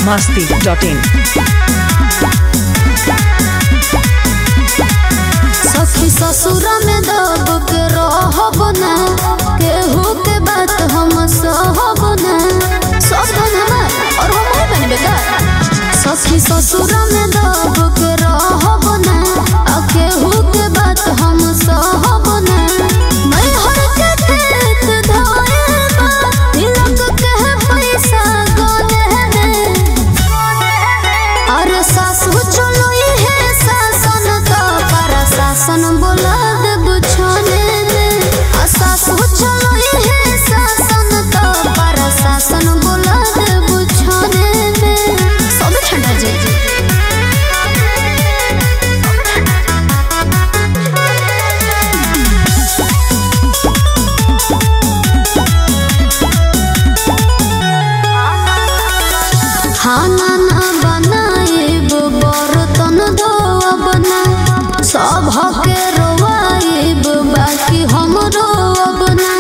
biharmasti.in सखी ससुर में दब के रहब ना, केहू के बात हम सहब ना। सब धन हमार और हम ही बनबे का। सखी ससुर में दब के रहब ना, केहू के बात हम सहब ना। मैं हर के खेत धोएबा, तिलक के पैसा गने में। अरे सासु चलो है सासन तो पर सासन बोला देब छोने में। सासु चलो है सासन तो पर सासन बोला देब छोने में। सब ठंडा जे खाना ना बनाएब बर्तन धोअब ना, सब के रोवाएब बाकी हम रोअब ना।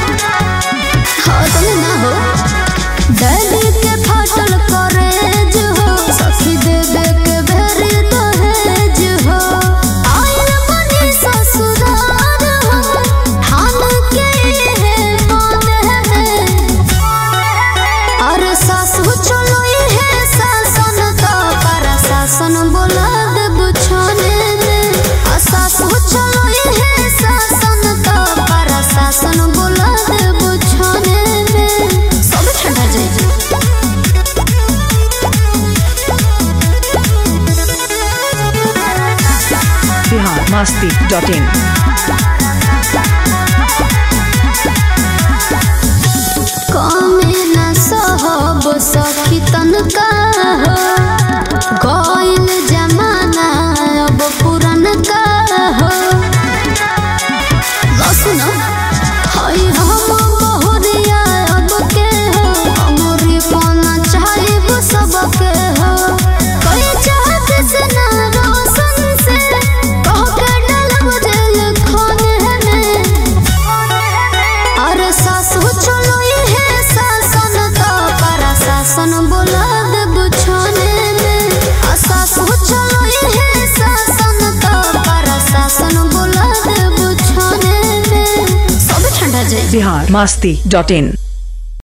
तुम ना हो डैडी के फटल करेज हो, सखी देवे के भेरी दहेज हो। आइल बनी ससुराल हो, ठान के है बांधे में। अरे सासु चलो है सासन तो पर सासन बोला देब छोने में। सासु चलो है सासन तो पर सासन बोला देब छोने में। सब ठंडा जाए biharmasti.in कमे न सहब सखी तनका हो, गइल जमाना अब पुरनका हो। सुन हई हम बहुरिया अब के हो, हमरी पाना चाहब सबके हो। कोई चाहत से ना रोशन से कह के डालब जेल खाने में। अरे सासु चलो है सासन तो पर सासन बोला देब छोने में। सासु चलो है सासन तो पर सासन बोला देब छोने में। सब ठंडा जाए biharmasti.in